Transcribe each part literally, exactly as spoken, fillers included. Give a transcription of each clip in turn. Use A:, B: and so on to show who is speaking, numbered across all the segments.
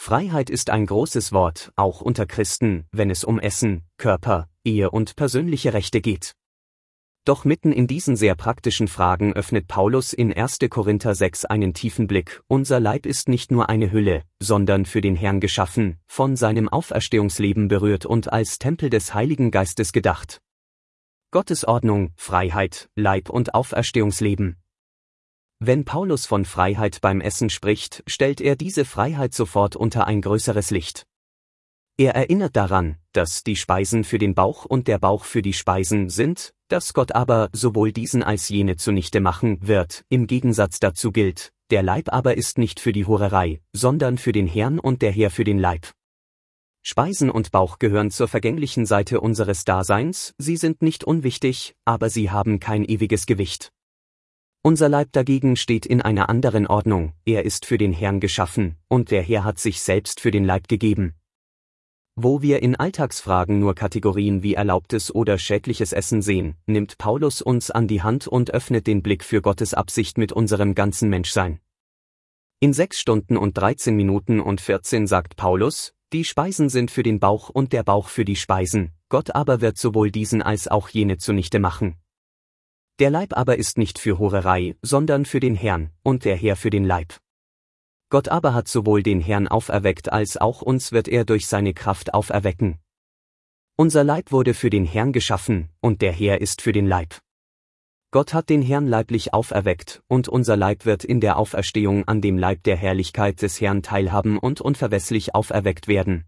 A: Freiheit ist ein großes Wort, auch unter Christen, wenn es um Essen, Körper, Ehe und persönliche Rechte geht. Doch mitten in diesen sehr praktischen Fragen öffnet Paulus in erster Korinther sechs einen tiefen Blick. Unser Leib ist nicht nur eine Hülle, sondern für den Herrn geschaffen, von seinem Auferstehungsleben berührt und als Tempel des Heiligen Geistes gedacht. Gottes Ordnung, Freiheit, Leib und Auferstehungsleben. Wenn Paulus von Freiheit beim Essen spricht, stellt er diese Freiheit sofort unter ein größeres Licht. Er erinnert daran, dass die Speisen für den Bauch und der Bauch für die Speisen sind, dass Gott aber sowohl diesen als jene zunichte machen wird. Im Gegensatz dazu gilt, der Leib aber ist nicht für die Hurerei, sondern für den Herrn und der Herr für den Leib. Speisen und Bauch gehören zur vergänglichen Seite unseres Daseins, sie sind nicht unwichtig, aber sie haben kein ewiges Gewicht. Unser Leib dagegen steht in einer anderen Ordnung, er ist für den Herrn geschaffen, und der Herr hat sich selbst für den Leib gegeben. Wo wir in Alltagsfragen nur Kategorien wie erlaubtes oder schädliches Essen sehen, nimmt Paulus uns an die Hand und öffnet den Blick für Gottes Absicht mit unserem ganzen Menschsein. In sechs Stunden und dreizehn Minuten und vierzehn sagt Paulus, die Speisen sind für den Bauch und der Bauch für die Speisen, Gott aber wird sowohl diesen als auch jene zunichte machen. Der Leib aber ist nicht für Hurerei, sondern für den Herrn, und der Herr für den Leib. Gott aber hat sowohl den Herrn auferweckt als auch uns wird er durch seine Kraft auferwecken. Unser Leib wurde für den Herrn geschaffen, und der Herr ist für den Leib. Gott hat den Herrn leiblich auferweckt, und unser Leib wird in der Auferstehung an dem Leib der Herrlichkeit des Herrn teilhaben und unverwässlich auferweckt werden.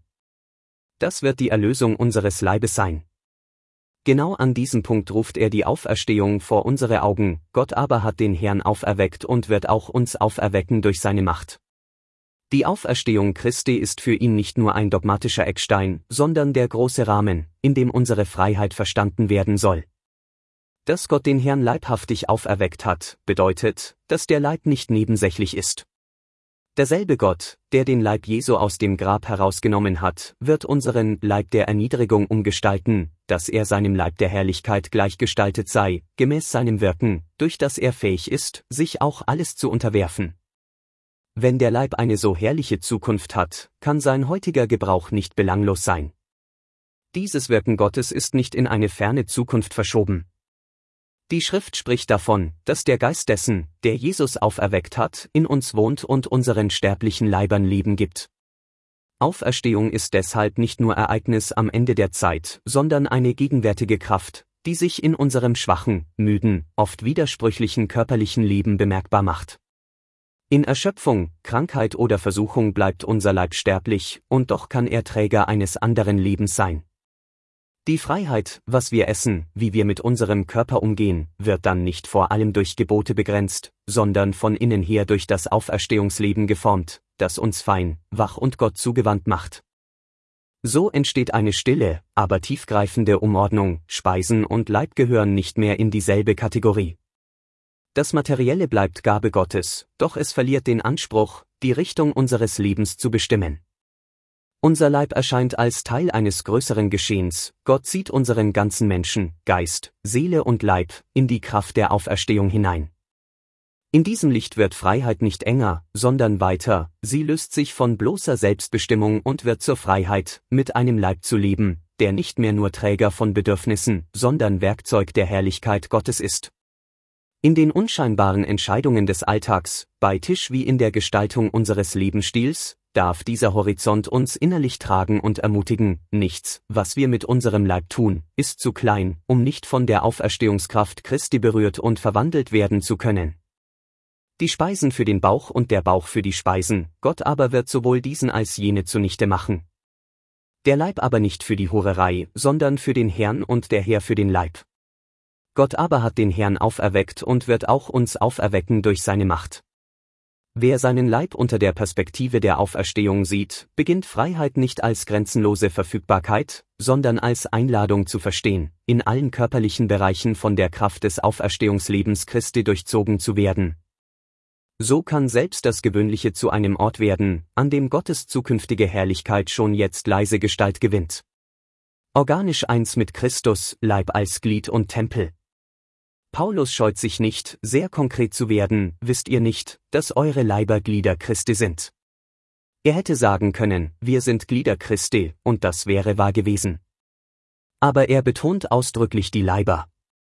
A: Das wird die Erlösung unseres Leibes sein. Genau an diesem Punkt ruft er die Auferstehung vor unsere Augen, Gott aber hat den Herrn auferweckt und wird auch uns auferwecken durch seine Macht. Die Auferstehung Christi ist für ihn nicht nur ein dogmatischer Eckstein, sondern der große Rahmen, in dem unsere Freiheit verstanden werden soll. Dass Gott den Herrn leibhaftig auferweckt hat, bedeutet, dass der Leib nicht nebensächlich ist. Derselbe Gott, der den Leib Jesu aus dem Grab herausgenommen hat, wird unseren Leib der Erniedrigung umgestalten, dass er seinem Leib der Herrlichkeit gleichgestaltet sei, gemäß seinem Wirken, durch das er fähig ist, sich auch alles zu unterwerfen. Wenn der Leib eine so herrliche Zukunft hat, kann sein heutiger Gebrauch nicht belanglos sein. Dieses Wirken Gottes ist nicht in eine ferne Zukunft verschoben. Die Schrift spricht davon, dass der Geist dessen, der Jesus auferweckt hat, in uns wohnt und unseren sterblichen Leibern Leben gibt. Auferstehung ist deshalb nicht nur Ereignis am Ende der Zeit, sondern eine gegenwärtige Kraft, die sich in unserem schwachen, müden, oft widersprüchlichen körperlichen Leben bemerkbar macht. In Erschöpfung, Krankheit oder Versuchung bleibt unser Leib sterblich, und doch kann er Träger eines anderen Lebens sein. Die Freiheit, was wir essen, wie wir mit unserem Körper umgehen, wird dann nicht vor allem durch Gebote begrenzt, sondern von innen her durch das Auferstehungsleben geformt, das uns fein, wach und Gott zugewandt macht. So entsteht eine stille, aber tiefgreifende Umordnung, Speisen und Leib gehören nicht mehr in dieselbe Kategorie. Das Materielle bleibt Gabe Gottes, doch es verliert den Anspruch, die Richtung unseres Lebens zu bestimmen. Unser Leib erscheint als Teil eines größeren Geschehens, Gott zieht unseren ganzen Menschen, Geist, Seele und Leib, in die Kraft der Auferstehung hinein. In diesem Licht wird Freiheit nicht enger, sondern weiter, sie löst sich von bloßer Selbstbestimmung und wird zur Freiheit, mit einem Leib zu leben, der nicht mehr nur Träger von Bedürfnissen, sondern Werkzeug der Herrlichkeit Gottes ist. In den unscheinbaren Entscheidungen des Alltags, bei Tisch wie in der Gestaltung unseres Lebensstils, darf dieser Horizont uns innerlich tragen und ermutigen, nichts, was wir mit unserem Leib tun, ist zu klein, um nicht von der Auferstehungskraft Christi berührt und verwandelt werden zu können. Die Speisen für den Bauch und der Bauch für die Speisen, Gott aber wird sowohl diesen als jene zunichte machen. Der Leib aber nicht für die Hurerei, sondern für den Herrn und der Herr für den Leib. Gott aber hat den Herrn auferweckt und wird auch uns auferwecken durch seine Macht. Wer seinen Leib unter der Perspektive der Auferstehung sieht, beginnt Freiheit nicht als grenzenlose Verfügbarkeit, sondern als Einladung zu verstehen, in allen körperlichen Bereichen von der Kraft des Auferstehungslebens Christi durchzogen zu werden. So kann selbst das Gewöhnliche zu einem Ort werden, an dem Gottes zukünftige Herrlichkeit schon jetzt leise Gestalt gewinnt. Organisch eins mit Christus, Leib als Glied und Tempel. Paulus scheut sich nicht, sehr konkret zu werden, wisst ihr nicht, dass eure Leiber Glieder Christi sind. Er hätte sagen können, wir sind Glieder Christi, und das wäre wahr gewesen. Aber er betont ausdrücklich die Leiber.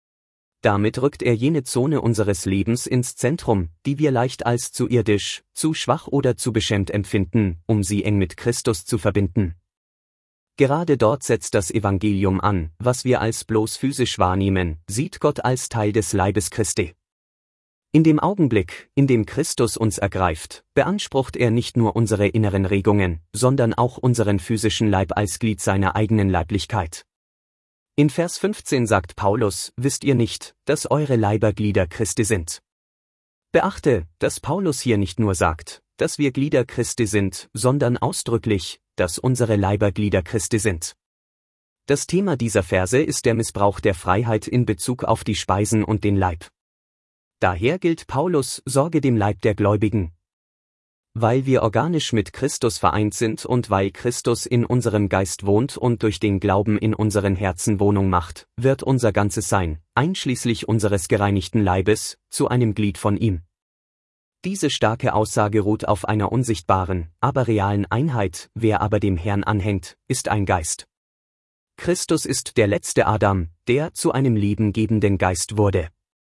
A: Damit rückt er jene Zone unseres Lebens ins Zentrum, die wir leicht als zu irdisch, zu schwach oder zu beschämt empfinden, um sie eng mit Christus zu verbinden. Gerade dort setzt das Evangelium an, was wir als bloß physisch wahrnehmen, sieht Gott als Teil des Leibes Christi. In dem Augenblick, in dem Christus uns ergreift, beansprucht er nicht nur unsere inneren Regungen, sondern auch unseren physischen Leib als Glied seiner eigenen Leiblichkeit. In Vers fünfzehn sagt Paulus, wisst ihr nicht, dass eure Leiber Glieder Christi sind? Beachte, dass Paulus hier nicht nur sagt, dass wir Glieder Christi sind, sondern ausdrücklich, dass unsere Leiber Glieder Christi sind. Das Thema dieser Verse ist der Missbrauch der Freiheit in Bezug auf die Speisen und den Leib. Daher gilt Paulus, Sorge dem Leib der Gläubigen. Weil wir organisch mit Christus vereint sind und weil Christus in unserem Geist wohnt und durch den Glauben in unseren Herzen Wohnung macht, wird unser ganzes Sein, einschließlich unseres gereinigten Leibes, zu einem Glied von ihm. Diese starke Aussage ruht auf einer unsichtbaren, aber realen Einheit, wer aber dem Herrn anhängt, ist ein Geist. Christus ist der letzte Adam, der zu einem lebengebenden Geist wurde.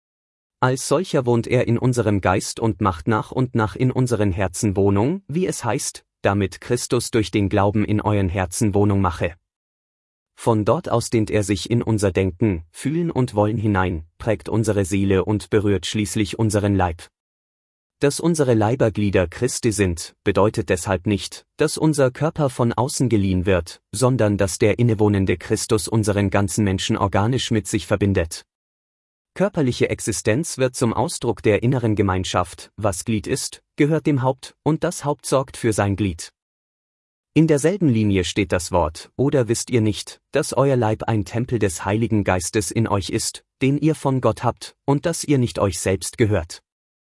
A: Als solcher wohnt er in unserem Geist und macht nach und nach in unseren Herzen Wohnung, wie es heißt, damit Christus durch den Glauben in euren Herzen Wohnung mache. Von dort aus dehnt er sich in unser Denken, Fühlen und Wollen hinein, prägt unsere Seele und berührt schließlich unseren Leib. Dass unsere Leiber Glieder Christi sind, bedeutet deshalb nicht, dass unser Körper von außen geliehen wird, sondern dass der innewohnende Christus unseren ganzen Menschen organisch mit sich verbindet. Körperliche Existenz wird zum Ausdruck der inneren Gemeinschaft, was Glied ist, gehört dem Haupt, und das Haupt sorgt für sein Glied. In derselben Linie steht das Wort, oder wisst ihr nicht, dass euer Leib ein Tempel des Heiligen Geistes in euch ist, den ihr von Gott habt, und dass ihr nicht euch selbst gehört.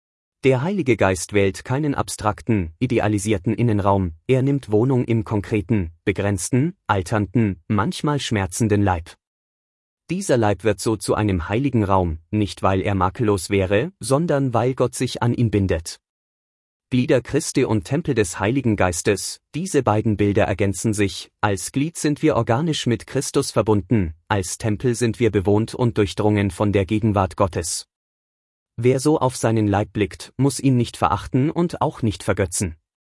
A: Der Heilige Geist wählt keinen abstrakten, idealisierten Innenraum, er nimmt Wohnung im konkreten, begrenzten, alternden, manchmal schmerzenden Leib. Dieser Leib wird so zu einem heiligen Raum, nicht weil er makellos wäre, sondern weil Gott sich an ihn bindet. Glieder Christi und Tempel des Heiligen Geistes, diese beiden Bilder ergänzen sich, als Glied sind wir organisch mit Christus verbunden, als Tempel sind wir bewohnt und durchdrungen von der Gegenwart Gottes. Wer so auf seinen Leib blickt, muss ihn nicht verachten und auch nicht vergötzen.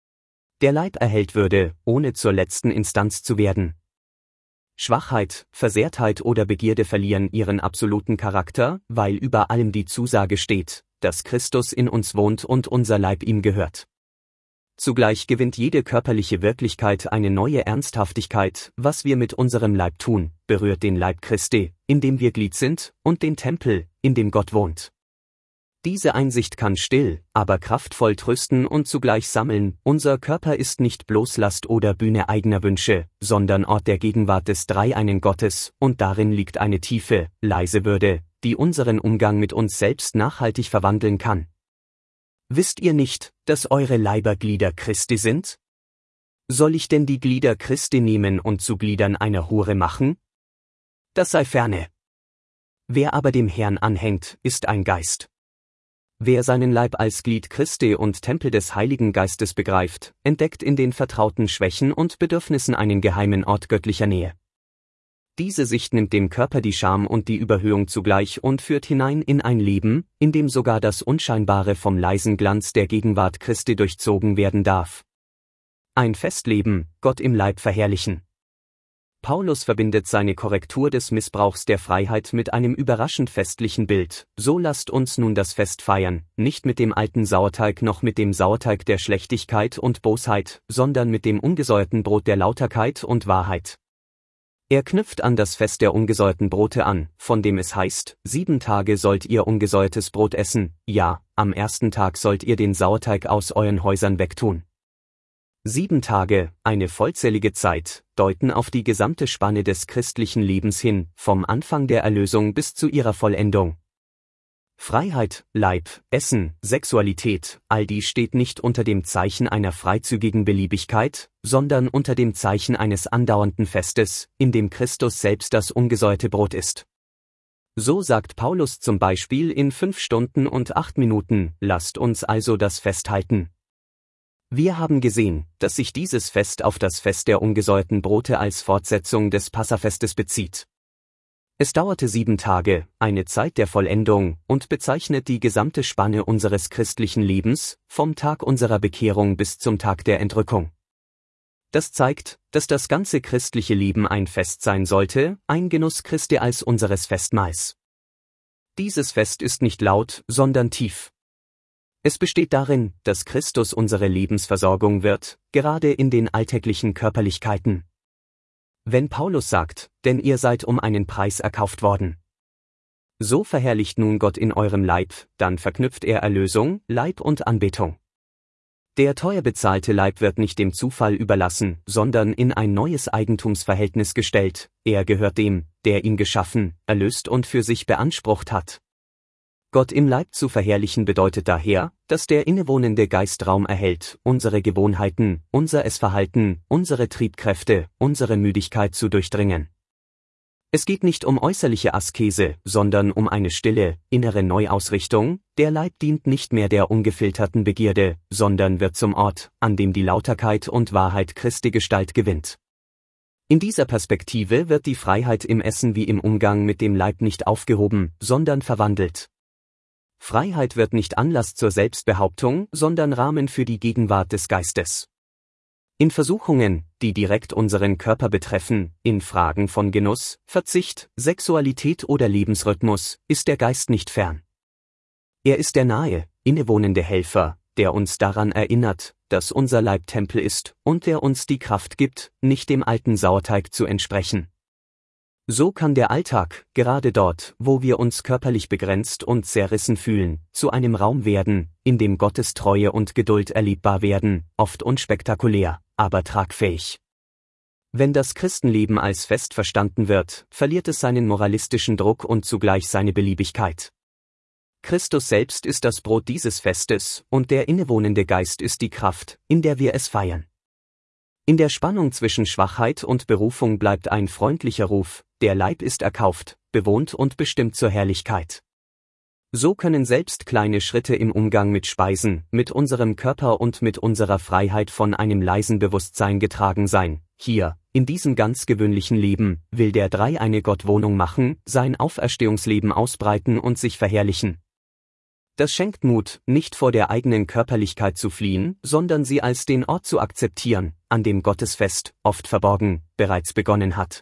A: Der Leib erhält Würde, ohne zur letzten Instanz zu werden. Schwachheit, Versehrtheit oder Begierde verlieren ihren absoluten Charakter, weil über allem die Zusage steht, dass Christus in uns wohnt und unser Leib ihm gehört. Zugleich gewinnt jede körperliche Wirklichkeit eine neue Ernsthaftigkeit, was wir mit unserem Leib tun, berührt den Leib Christi, in dem wir Glied sind, und den Tempel, in dem Gott wohnt. Diese Einsicht kann still, aber kraftvoll trösten und zugleich sammeln, unser Körper ist nicht bloß Last oder Bühne eigener Wünsche, sondern Ort der Gegenwart des dreieinen Gottes, und darin liegt eine tiefe, leise Würde, die unseren Umgang mit uns selbst nachhaltig verwandeln kann. Wisst ihr nicht, dass eure Leiber Glieder Christi sind? Soll ich denn die Glieder Christi nehmen und zu Gliedern einer Hure machen? Das sei ferne. Wer aber dem Herrn anhängt, ist ein Geist. Wer seinen Leib als Glied Christi und Tempel des Heiligen Geistes begreift, entdeckt in den vertrauten Schwächen und Bedürfnissen einen geheimen Ort göttlicher Nähe. Diese Sicht nimmt dem Körper die Scham und die Überhöhung zugleich und führt hinein in ein Leben, in dem sogar das Unscheinbare vom leisen Glanz der Gegenwart Christi durchzogen werden darf. Ein Festleben, Gott im Leib verherrlichen. Paulus verbindet seine Korrektur des Missbrauchs der Freiheit mit einem überraschend festlichen Bild. So lasst uns nun das Fest feiern, nicht mit dem alten Sauerteig noch mit dem Sauerteig der Schlechtigkeit und Bosheit, sondern mit dem ungesäuerten Brot der Lauterkeit und Wahrheit. Er knüpft an das Fest der ungesäuerten Brote an, von dem es heißt, sieben Tage sollt ihr ungesäuertes Brot essen, ja, am ersten Tag sollt ihr den Sauerteig aus euren Häusern wegtun. Sieben Tage, eine vollzählige Zeit, deuten auf die gesamte Spanne des christlichen Lebens hin, vom Anfang der Erlösung bis zu ihrer Vollendung. Freiheit, Leib, Essen, Sexualität, all dies steht nicht unter dem Zeichen einer freizügigen Beliebigkeit, sondern unter dem Zeichen eines andauernden Festes, in dem Christus selbst das ungesäuerte Brot ist. So sagt Paulus zum Beispiel in fünf Stunden und acht Minuten, lasst uns also das Fest halten. Wir haben gesehen, dass sich dieses Fest auf das Fest der ungesäuerten Brote als Fortsetzung des Passafestes bezieht. Es dauerte sieben Tage, eine Zeit der Vollendung, und bezeichnet die gesamte Spanne unseres christlichen Lebens, vom Tag unserer Bekehrung bis zum Tag der Entrückung. Das zeigt, dass das ganze christliche Leben ein Fest sein sollte, ein Genuss Christi als unseres Festmahls. Dieses Fest ist nicht laut, sondern tief. Es besteht darin, dass Christus unsere Lebensversorgung wird, gerade in den alltäglichen Körperlichkeiten. Wenn Paulus sagt, denn ihr seid um einen Preis erkauft worden. So verherrlicht nun Gott in eurem Leib, dann verknüpft er Erlösung, Leib und Anbetung. Der teuer bezahlte Leib wird nicht dem Zufall überlassen, sondern in ein neues Eigentumsverhältnis gestellt, er gehört dem, der ihn geschaffen, erlöst und für sich beansprucht hat. Gott im Leib zu verherrlichen bedeutet daher, dass der innewohnende Geist Raum erhält, unsere Gewohnheiten, unser Essverhalten, unsere Triebkräfte, unsere Müdigkeit zu durchdringen. Es geht nicht um äußerliche Askese, sondern um eine stille, innere Neuausrichtung, der Leib dient nicht mehr der ungefilterten Begierde, sondern wird zum Ort, an dem die Lauterkeit und Wahrheit Christi Gestalt gewinnt. In dieser Perspektive wird die Freiheit im Essen wie im Umgang mit dem Leib nicht aufgehoben, sondern verwandelt. Freiheit wird nicht Anlass zur Selbstbehauptung, sondern Rahmen für die Gegenwart des Geistes. In Versuchungen, die direkt unseren Körper betreffen, in Fragen von Genuss, Verzicht, Sexualität oder Lebensrhythmus, ist der Geist nicht fern. Er ist der nahe, innewohnende Helfer, der uns daran erinnert, dass unser Leib Tempel ist und der uns die Kraft gibt, nicht dem alten Sauerteig zu entsprechen. So kann der Alltag, gerade dort, wo wir uns körperlich begrenzt und zerrissen fühlen, zu einem Raum werden, in dem Gottes Treue und Geduld erlebbar werden, oft unspektakulär, aber tragfähig. Wenn das Christenleben als Fest verstanden wird, verliert es seinen moralistischen Druck und zugleich seine Beliebigkeit. Christus selbst ist das Brot dieses Festes, und der innewohnende Geist ist die Kraft, in der wir es feiern. In der Spannung zwischen Schwachheit und Berufung bleibt ein freundlicher Ruf, der Leib ist erkauft, bewohnt und bestimmt zur Herrlichkeit. So können selbst kleine Schritte im Umgang mit Speisen, mit unserem Körper und mit unserer Freiheit von einem leisen Bewusstsein getragen sein. Hier, in diesem ganz gewöhnlichen Leben, will der Dreieine Gott Wohnung machen, sein Auferstehungsleben ausbreiten und sich verherrlichen. Das schenkt Mut, nicht vor der eigenen Körperlichkeit zu fliehen, sondern sie als den Ort zu akzeptieren, an dem Gottes Fest, oft verborgen, bereits begonnen hat.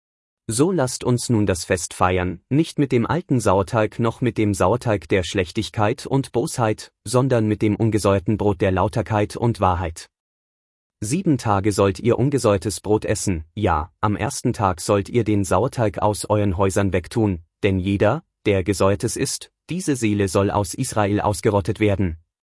A: So lasst uns nun das Fest feiern, nicht mit dem alten Sauerteig noch mit dem Sauerteig der Schlechtigkeit und Bosheit, sondern mit dem ungesäuerten Brot der Lauterkeit und Wahrheit. Sieben Tage sollt ihr ungesäuertes Brot essen, ja, am ersten Tag sollt ihr den Sauerteig aus euren Häusern wegtun, denn jeder, der Gesäuertes isst, diese Seele soll aus Israel ausgerottet werden.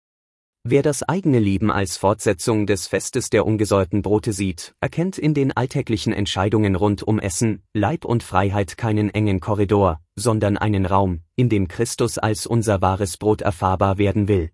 A: Wer das eigene Leben als Fortsetzung des Festes der ungesäuerten Brote sieht, erkennt in den alltäglichen Entscheidungen rund um Essen, Leib und Freiheit keinen engen Korridor, sondern einen Raum, in dem Christus als unser wahres Brot erfahrbar werden will.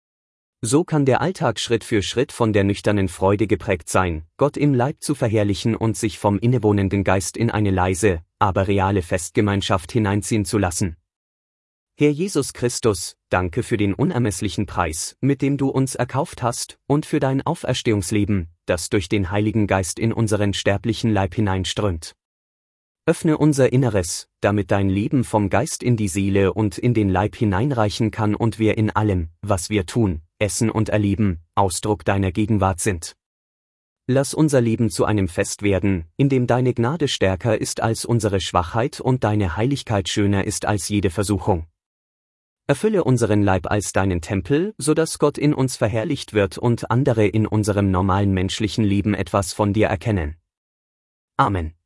A: So kann der Alltag Schritt für Schritt von der nüchternen Freude geprägt sein, Gott im Leib zu verherrlichen und sich vom innewohnenden Geist in eine leise, aber reale Festgemeinschaft hineinziehen zu lassen. Herr Jesus Christus, danke für den unermesslichen Preis, mit dem du uns erkauft hast, und für dein Auferstehungsleben, das durch den Heiligen Geist in unseren sterblichen Leib hineinströmt. Öffne unser Inneres, damit dein Leben vom Geist in die Seele und in den Leib hineinreichen kann und wir in allem, was wir tun, essen und erleben, Ausdruck deiner Gegenwart sind. Lass unser Leben zu einem Fest werden, in dem deine Gnade stärker ist als unsere Schwachheit und deine Heiligkeit schöner ist als jede Versuchung. Erfülle unseren Leib als deinen Tempel, so dass Gott in uns verherrlicht wird und andere in unserem normalen menschlichen Leben etwas von dir erkennen. Amen.